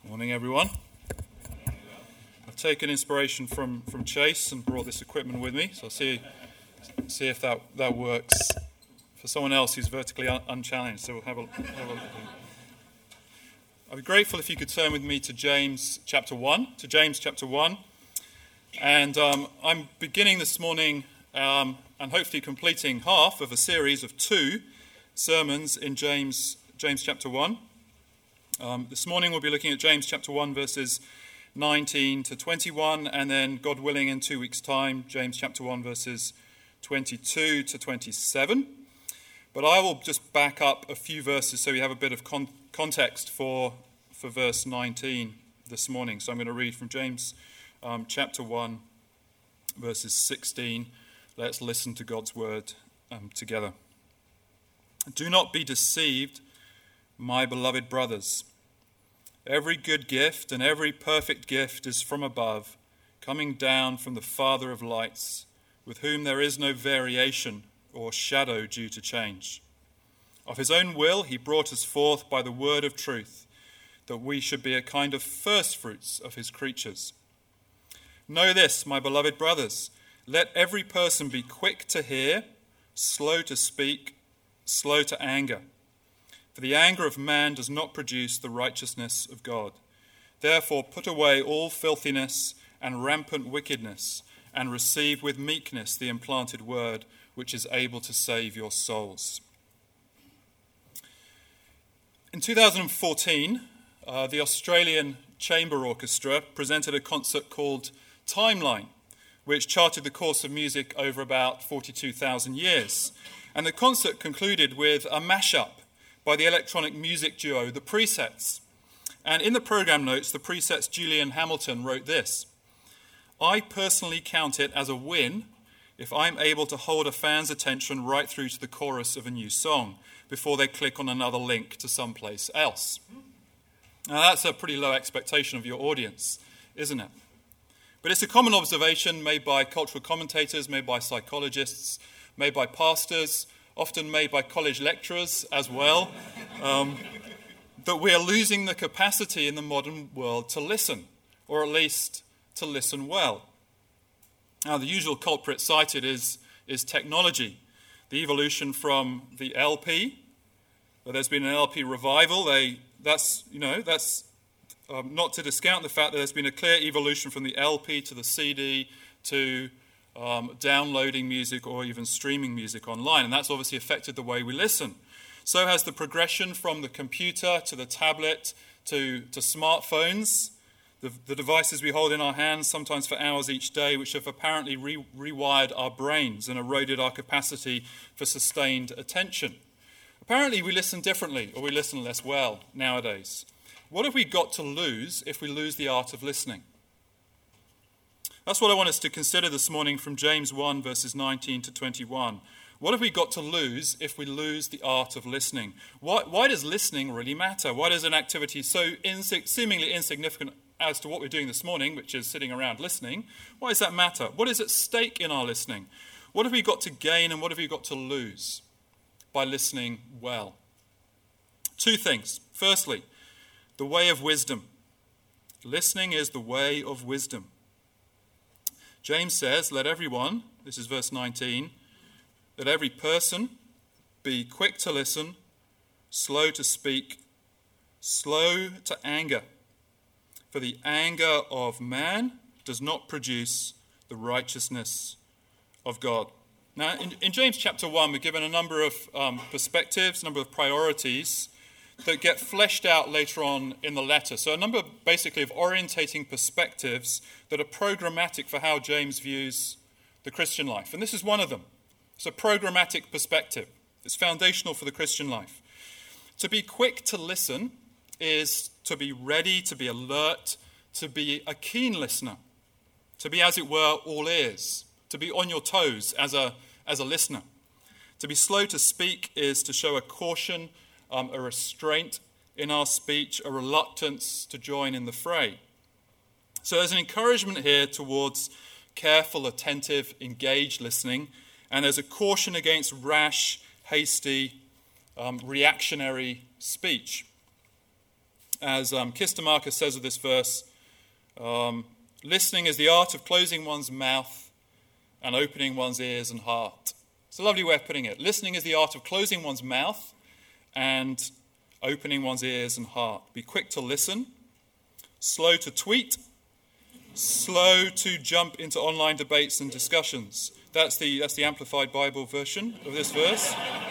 Morning, everyone. I've taken inspiration from Chase and brought this equipment with me, so I'll see if that works for someone else who's vertically unchallenged. So we'll have a look. I'd be grateful if you could turn with me to James chapter 1. And I'm beginning this morning and hopefully completing half of a series of 2 sermons in James chapter 1. This morning we'll be looking at James chapter 1 verses 19 to 21, and then, God willing, in 2 weeks' time, James chapter 1 verses 22 to 27. But I will just back up a few verses so we have a bit of context for verse 19 this morning. So I'm going to read from James chapter 1 verses 16. Let's listen to God's word together. Do not be deceived, my beloved brothers. Every good gift and every perfect gift is from above, coming down from the Father of lights, with whom there is no variation or shadow due to change. Of his own will he brought us forth by the word of truth, that we should be a kind of firstfruits of his creatures. Know this, my beloved brothers, let every person be quick to hear, slow to speak, slow to anger. For the anger of man does not produce the righteousness of God. Therefore put away all filthiness and rampant wickedness, and receive with meekness the implanted word, which is able to save your souls. In 2014, the Australian Chamber Orchestra presented a concert called Timeline, which charted the course of music over about 42,000 years. And the concert concluded with a mashup by the electronic music duo The Presets. And in the program notes, The Presets' Julian Hamilton wrote this: I personally count it as a win if I'm able to hold a fan's attention right through to the chorus of a new song before they click on another link to someplace else. Now that's a pretty low expectation of your audience, isn't it? But it's a common observation made by cultural commentators, made by psychologists, made by pastors, often made by college lecturers as well, that we are losing the capacity in the modern world to listen, or at least to listen well. Now, the usual culprit cited is technology, the evolution from the LP. There's been an LP revival. That's not to discount the fact that there's been a clear evolution from the LP to the CD to downloading music or even streaming music online, and that's obviously affected the way we listen. So has the progression from the computer to the tablet to smartphones, the devices we hold in our hands sometimes for hours each day, which have apparently rewired our brains and eroded our capacity for sustained attention. Apparently we listen differently, or we listen less well nowadays. What have we got to lose if we lose the art of listening? That's what I want us to consider this morning from James 1, verses 19 to 21. What have we got to lose if we lose the art of listening? Why does listening really matter? Why does an activity so seemingly insignificant as to what we're doing this morning, which is sitting around listening, why does that matter? What is at stake in our listening? What have we got to gain and what have we got to lose by listening well? 2 things. Firstly, the way of wisdom. Listening is the way of wisdom. James says, let everyone, this is verse 19, let every person be quick to listen, slow to speak, slow to anger. For the anger of man does not produce the righteousness of God. Now, in James chapter 1, we're given a number of perspectives, a number of priorities that get fleshed out later on in the letter. So a number basically of orientating perspectives that are programmatic for how James views the Christian life. And this is one of them. It's a programmatic perspective. It's foundational for the Christian life. To be quick to listen is to be ready, to be alert, to be a keen listener, to be, as it were, all ears, to be on your toes as a listener. To be slow to speak is to show a caution, a restraint in our speech, a reluctance to join in the fray. So there's an encouragement here towards careful, attentive, engaged listening, and there's a caution against rash, hasty, reactionary speech. As Kistemaker says of this verse, listening is the art of closing one's mouth and opening one's ears and heart. It's a lovely way of putting it. Listening is the art of closing one's mouth and opening one's ears and heart. Be quick to listen, slow to tweet, slow to jump into online debates and discussions. That's the Amplified Bible version of this verse.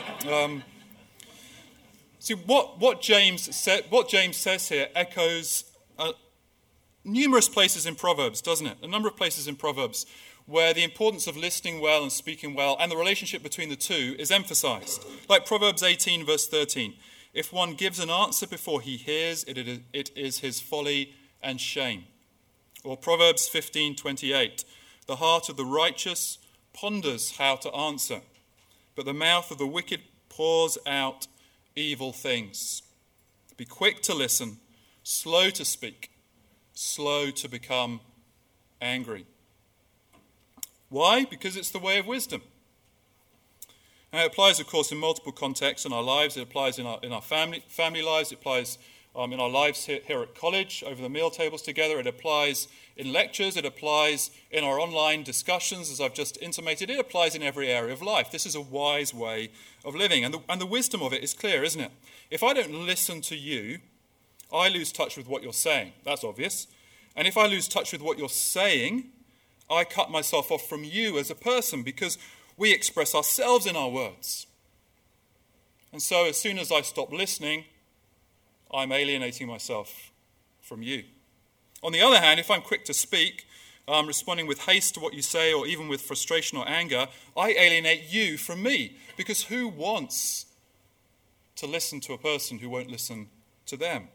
See, what James says here echoes numerous places in Proverbs, doesn't it? A number of places in Proverbs where the importance of listening well and speaking well and the relationship between the two is emphasized. Like Proverbs 18, verse 13. If one gives an answer before he hears, it is his folly and shame. Or Proverbs 15:28. The heart of the righteous ponders how to answer, but the mouth of the wicked pours out evil things. Be quick to listen, slow to speak, slow to become angry. Why? Because it's the way of wisdom. Now, it applies, of course, in multiple contexts in our lives. It applies in our family lives. It applies in our lives here at college, over the meal tables together. It applies in lectures. It applies in our online discussions, as I've just intimated. It applies in every area of life. This is a wise way of living. And the wisdom of it is clear, isn't it? If I don't listen to you, I lose touch with what you're saying. That's obvious. And if I lose touch with what you're saying, I cut myself off from you as a person, because we express ourselves in our words. And so as soon as I stop listening, I'm alienating myself from you. On the other hand, if I'm quick to speak, responding with haste to what you say, or even with frustration or anger, I alienate you from me, because who wants to listen to a person who won't listen to them?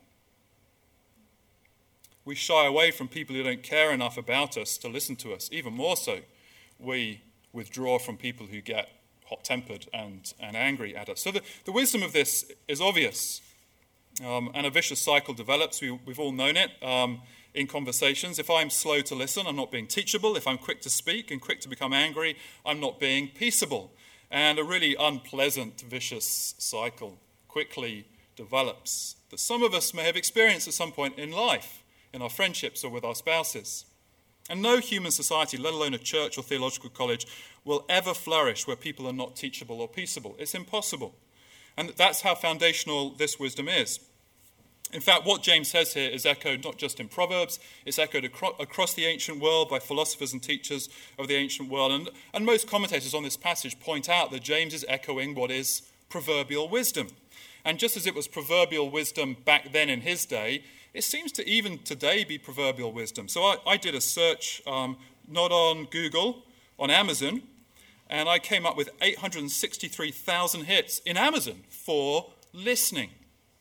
We shy away from people who don't care enough about us to listen to us. Even more so, we withdraw from people who get hot-tempered and angry at us. So the wisdom of this is obvious. And a vicious cycle develops. We've all known it in conversations. If I'm slow to listen, I'm not being teachable. If I'm quick to speak and quick to become angry, I'm not being peaceable. And a really unpleasant, vicious cycle quickly develops that some of us may have experienced at some point in life, in our friendships or with our spouses. And no human society, let alone a church or theological college, will ever flourish where people are not teachable or peaceable. It's impossible. And that's how foundational this wisdom is. In fact, what James says here is echoed not just in Proverbs, it's echoed across the ancient world by philosophers and teachers of the ancient world. And most commentators on this passage point out that James is echoing what is proverbial wisdom. And just as it was proverbial wisdom back then in his day, it seems to even today be proverbial wisdom. So I did a search, not on Google, on Amazon, and I came up with 863,000 hits in Amazon for listening.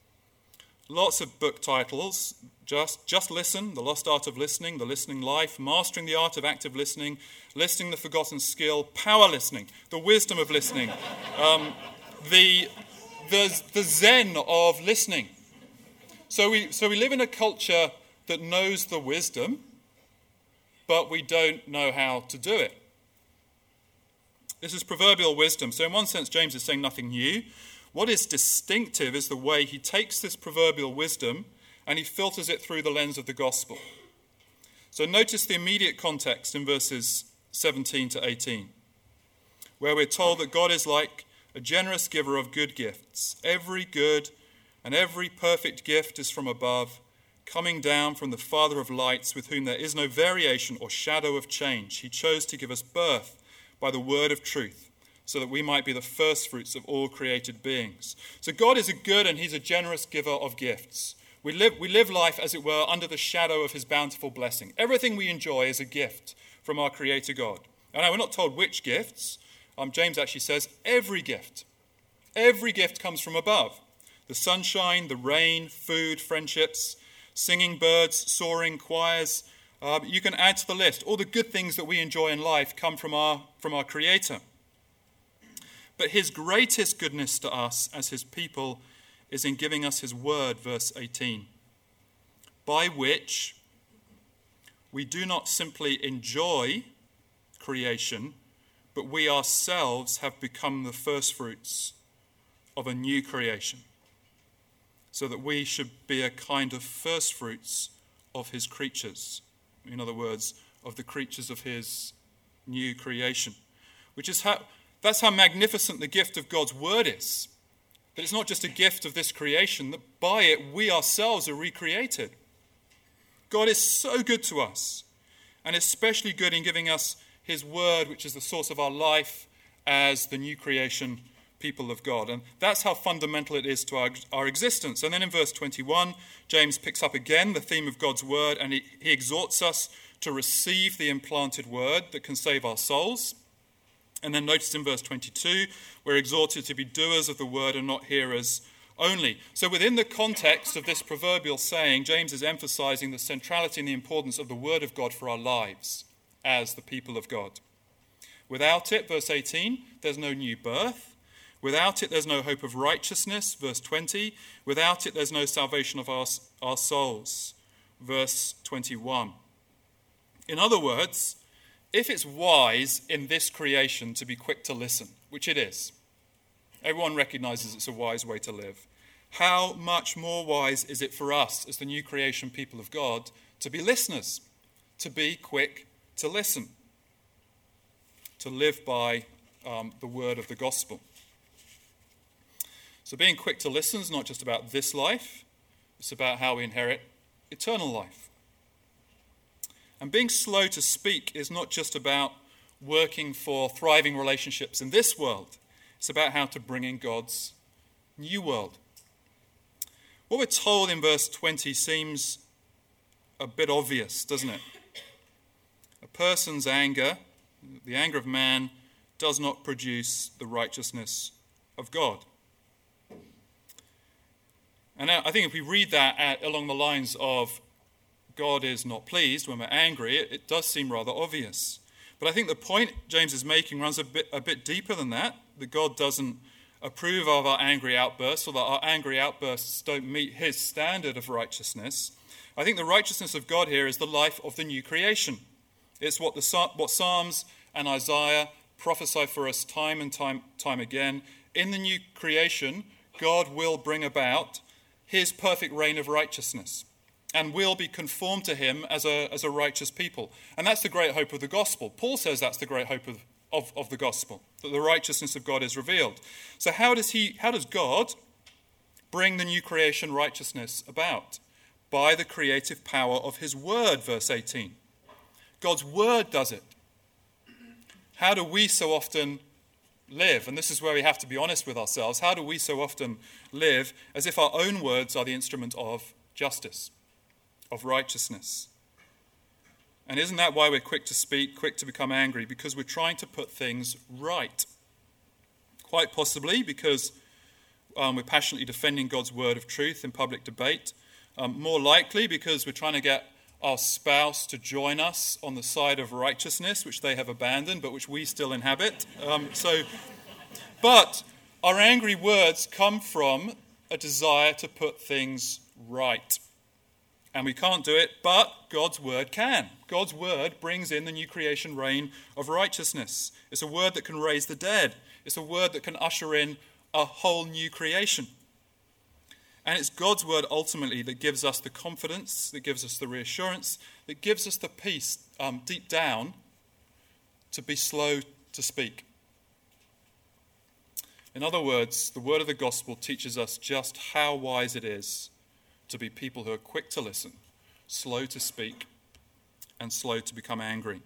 Lots of book titles: Just Listen, The Lost Art of Listening, The Listening Life, Mastering the Art of Active Listening, Listening the Forgotten Skill, Power Listening, The Wisdom of Listening, the Zen of Listening. So we live in a culture that knows the wisdom, but we don't know how to do it. This is proverbial wisdom. So in one sense, James is saying nothing new. What is distinctive is the way he takes this proverbial wisdom and he filters it through the lens of the gospel. So notice the immediate context in verses 17 to 18, where we're told that God is like a generous giver of good gifts. Every good and every perfect gift is from above, coming down from the Father of lights, with whom there is no variation or shadow of change. He chose to give us birth by the word of truth, so that we might be the firstfruits of all created beings. So God is a good and he's a generous giver of gifts. We live life, as it were, under the shadow of his bountiful blessing. Everything we enjoy is a gift from our Creator God. And now we're not told which gifts. James actually says every gift. Every gift comes from above. The sunshine, the rain, food, friendships, singing birds, soaring choirs. You can add to the list. All the good things that we enjoy in life come from our Creator. But his greatest goodness to us as his people is in giving us his word, verse 18, by which we do not simply enjoy creation, but we ourselves have become the firstfruits of a new creation. so that we should be a kind of first fruits of his creatures. In other words, of the creatures of his new creation. That's how magnificent the gift of God's word is. That it's not just a gift of this creation, that by it we ourselves are recreated. God is so good to us, and especially good in giving us his word, which is the source of our life as the new creation people of God. And that's how fundamental it is to our existence. And then in verse 21, James picks up again the theme of God's word, and he exhorts us to receive the implanted word that can save our souls. And then notice in verse 22, we're exhorted to be doers of the word and not hearers only. So within the context of this proverbial saying, James is emphasizing the centrality and the importance of the word of God for our lives as the people of God. Without it, verse 18, there's no new birth. Without it, there's no hope of righteousness, verse 20. Without it, there's no salvation of our souls, verse 21. In other words, if it's wise in this creation to be quick to listen, which it is, everyone recognizes it's a wise way to live, how much more wise is it for us as the new creation people of God to be listeners, to be quick to listen, to live by the word of the gospel. So being quick to listen is not just about this life, it's about how we inherit eternal life. And being slow to speak is not just about working for thriving relationships in this world. It's about how to bring in God's new world. What we're told in verse 20 seems a bit obvious, doesn't it? A person's anger, the anger of man, does not produce the righteousness of God. And I think if we read that along the lines of God is not pleased when we're angry, it does seem rather obvious. But I think the point James is making runs a bit deeper than that God doesn't approve of our angry outbursts, or that our angry outbursts don't meet his standard of righteousness. I think the righteousness of God here is the life of the new creation. It's what Psalms and Isaiah prophesy for us time and time again. In the new creation, God will bring about his perfect reign of righteousness, and will be conformed to him as a righteous people. And that's the great hope of the gospel. Paul says that's the great hope of the gospel, that the righteousness of God is revealed. So how does God bring the new creation righteousness about? By the creative power of his word, verse 18. God's word does it. How do we so often live? And this is where we have to be honest with ourselves. How do we so often live as if our own words are the instrument of justice, of righteousness? And isn't that why we're quick to speak, quick to become angry? Because we're trying to put things right. Quite possibly because we're passionately defending God's word of truth in public debate. More likely because we're trying to get our spouse to join us on the side of righteousness, which they have abandoned, but which we still inhabit. But our angry words come from a desire to put things right. And we can't do it, but God's word can. God's word brings in the new creation reign of righteousness. It's a word that can raise the dead. It's a word that can usher in a whole new creation. And it's God's word ultimately that gives us the confidence, that gives us the reassurance, that gives us the peace deep down to be slow to speak. In other words, the word of the gospel teaches us just how wise it is to be people who are quick to listen, slow to speak, and slow to become angry.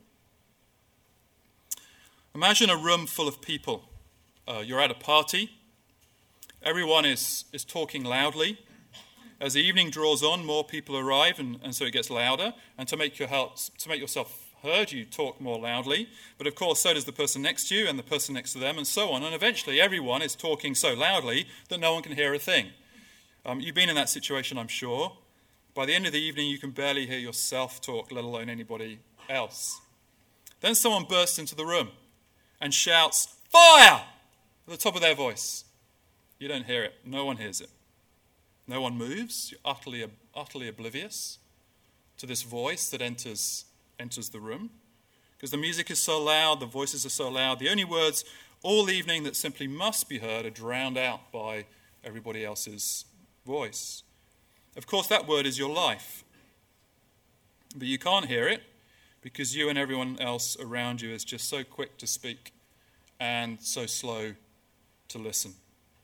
Imagine a room full of people. You're at a party. Everyone is talking loudly. As the evening draws on, more people arrive, and so it gets louder. And to make yourself heard, you talk more loudly. But of course, so does the person next to you and the person next to them, and so on. And eventually, everyone is talking so loudly that no one can hear a thing. You've been in that situation, I'm sure. By the end of the evening, you can barely hear yourself talk, let alone anybody else. Then someone bursts into the room and shouts, "Fire!" at the top of their voice. You don't hear it. No one hears it. No one moves. You're utterly oblivious to this voice that enters the room. Because the music is so loud, the voices are so loud, the only words all evening that simply must be heard are drowned out by everybody else's voice. Of course, that word is your life. But you can't hear it because you and everyone else around you is just so quick to speak and so slow to listen.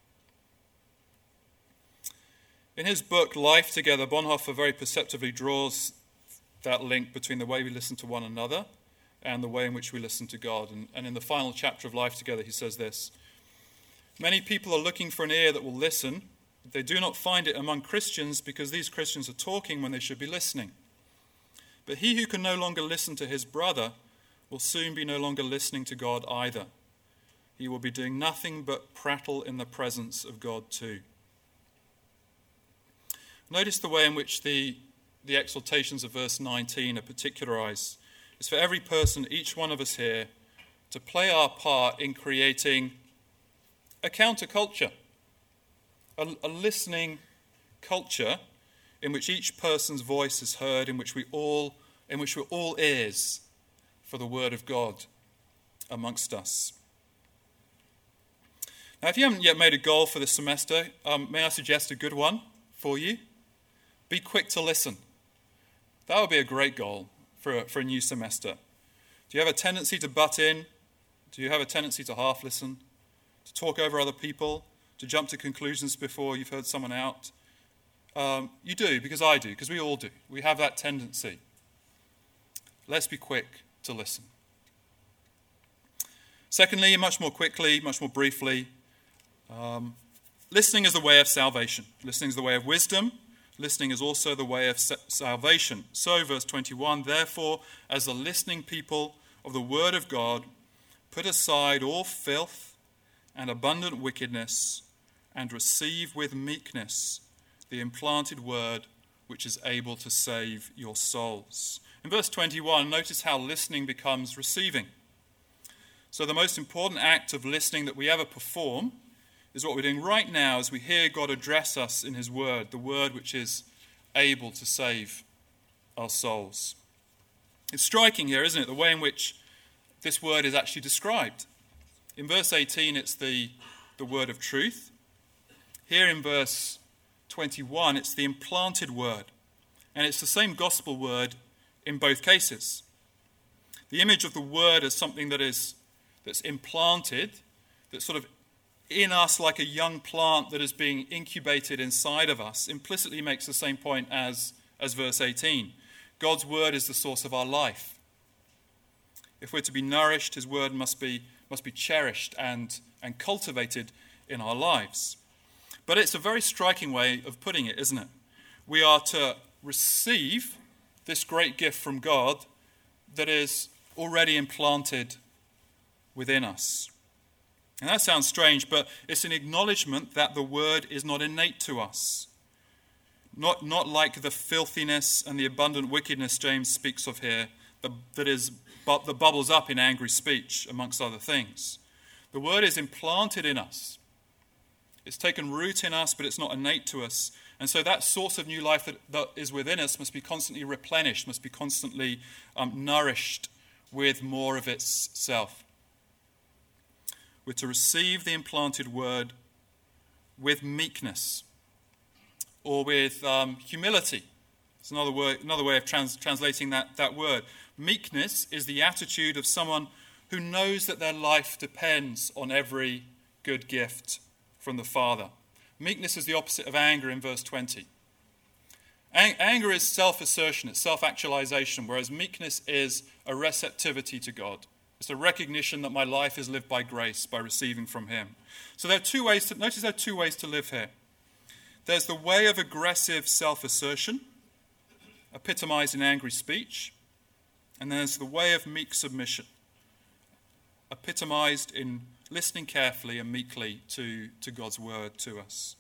In his book, Life Together, Bonhoeffer very perceptively draws that link between the way we listen to one another and the way in which we listen to God. And in the final chapter of Life Together, he says this: "Many people are looking for an ear that will listen. They do not find it among Christians because these Christians are talking when they should be listening. But he who can no longer listen to his brother will soon be no longer listening to God either. He will be doing nothing but prattle in the presence of God too." Notice the way in which the exhortations of verse 19 are particularized. It's for every person, each one of us here, to play our part in creating a counterculture, a listening culture in which each person's voice is heard, in which we're all ears for the word of God amongst us. Now, if you haven't yet made a goal for this semester, may I suggest a good one for you? Be quick to listen. That would be a great goal for a new semester. Do you have a tendency to butt in? Do you have a tendency to half listen? To talk over other people? To jump to conclusions before you've heard someone out? You do, because I do, because we all do. We have that tendency. Let's be quick to listen. Secondly, much more quickly, much more briefly, listening is the way of salvation. Listening is the way of wisdom. Listening is also the way of salvation. So, verse 21, "Therefore, as the listening people of the word of God, put aside all filth and abundant wickedness, and receive with meekness the implanted word which is able to save your souls." In verse 21, notice how listening becomes receiving. So the most important act of listening that we ever perform is what we're doing right now as we hear God address us in his word, the word which is able to save our souls. It's striking here, isn't it, the way in which this word is actually described. In verse 18, it's the word of truth. Here in verse 21, it's the implanted word. And it's the same gospel word in both cases. The image of the word as something that's implanted, that's sort of in us like a young plant that is being incubated inside of us, implicitly makes the same point as verse 18. God's word is the source of our life. If we're to be nourished, his word must be cherished and cultivated in our lives. But it's a very striking way of putting it, isn't it? We are to receive this great gift from God that is already implanted within us. And that sounds strange, but it's an acknowledgement that the word is not innate to us. Not like the filthiness and the abundant wickedness James speaks of here, that bubbles up in angry speech, amongst other things. The word is implanted in us. It's taken root in us, but it's not innate to us. And so that source of new life that is within us must be constantly replenished, must be constantly nourished with more of itself. We're to receive the implanted word with meekness, or with humility. It's another way of translating that word. Meekness is the attitude of someone who knows that their life depends on every good gift from the Father. Meekness is the opposite of anger in verse 20. Anger is self-assertion, it's self-actualization, whereas meekness is a receptivity to God. It's a recognition that my life is lived by grace, by receiving from him. So there are two ways to live here. There's the way of aggressive self-assertion, epitomized in angry speech, and there's the way of meek submission, epitomized in listening carefully and meekly to God's word to us.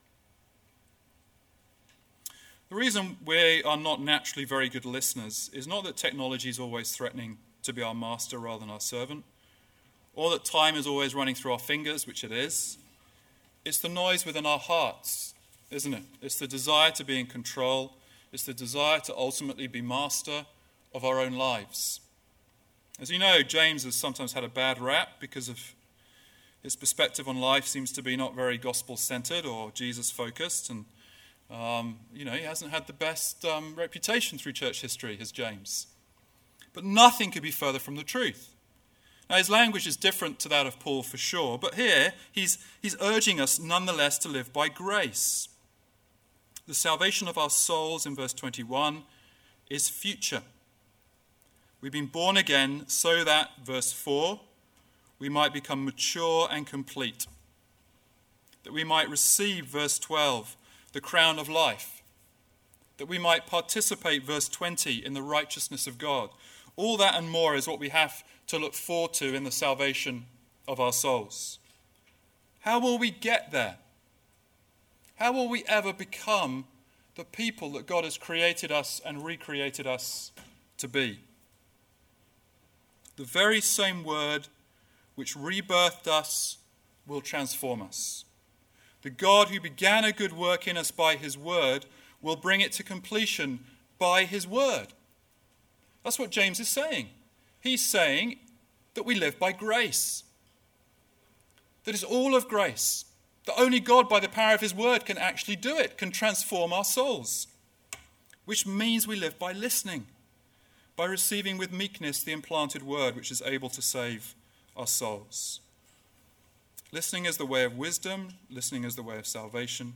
The reason we are not naturally very good listeners is not that technology is always threatening to be our master rather than our servant, or that time is always running through our fingers, which it is. It's the noise within our hearts, isn't it? It's the desire to be in control. It's the desire to ultimately be master of our own lives. As you know, James has sometimes had a bad rap because of his perspective on life seems to be not very gospel-centered or Jesus-focused, and He hasn't had the best reputation through church history, has James. But nothing could be further from the truth. Now, his language is different to that of Paul for sure, but here he's urging us nonetheless to live by grace. The salvation of our souls in verse 21 is future. We've been born again so that, verse 4, we might become mature and complete. That we might receive, verse 12, the crown of life. That we might participate, verse 20, in the righteousness of God. All that and more is what we have to look forward to in the salvation of our souls. How will we get there? How will we ever become the people that God has created us and recreated us to be? The very same word which rebirthed us will transform us. The God who began a good work in us by his word will bring it to completion by his word. That's what James is saying. He's saying that we live by grace. That it's all of grace. That only God, by the power of his word, can actually do it, can transform our souls. Which means we live by listening, by receiving with meekness the implanted word which is able to save our souls. Listening is the way of wisdom. Listening is the way of salvation.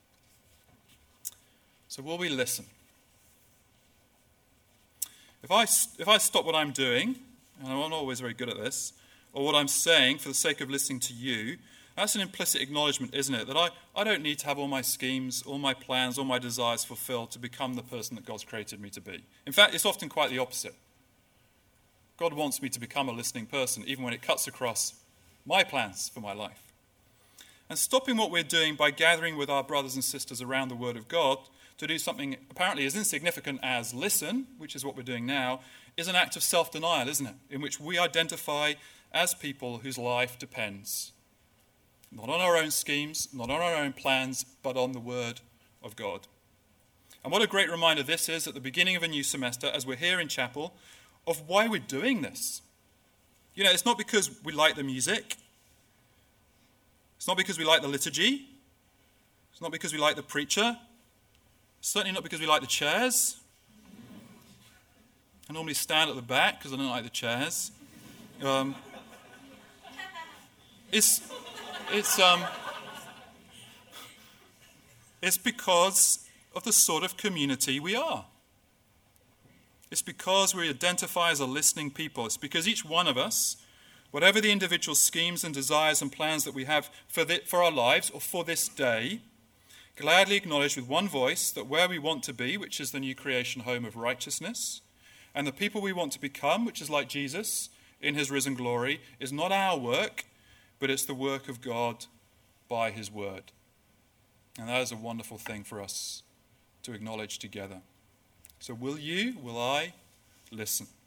So will we listen? If I stop what I'm doing, and I'm not always very good at this, or what I'm saying for the sake of listening to you, that's an implicit acknowledgement, isn't it? That I don't need to have all my schemes, all my plans, all my desires fulfilled to become the person that God's created me to be. In fact, it's often quite the opposite. God wants me to become a listening person, even when it cuts across my plans for my life. And stopping what we're doing by gathering with our brothers and sisters around the Word of God to do something apparently as insignificant as listen, which is what we're doing now, is an act of self-denial, isn't it? In which we identify as people whose life depends not on our own schemes, not on our own plans, but on the Word of God. And what a great reminder this is at the beginning of a new semester, as we're here in chapel, of why we're doing this. It's not because we like the music. It's not because we like the liturgy. It's not because we like the preacher. Certainly not because we like the chairs. I normally stand at the back because I don't like the chairs. It's because of the sort of community we are. It's because we identify as a listening people. It's because each one of us, whatever the individual schemes and desires and plans that we have for our lives or for this day, gladly acknowledge with one voice that where we want to be, which is the new creation home of righteousness, and the people we want to become, which is like Jesus in his risen glory, is not our work, but it's the work of God by his word. And that is a wonderful thing for us to acknowledge together. So will I listen?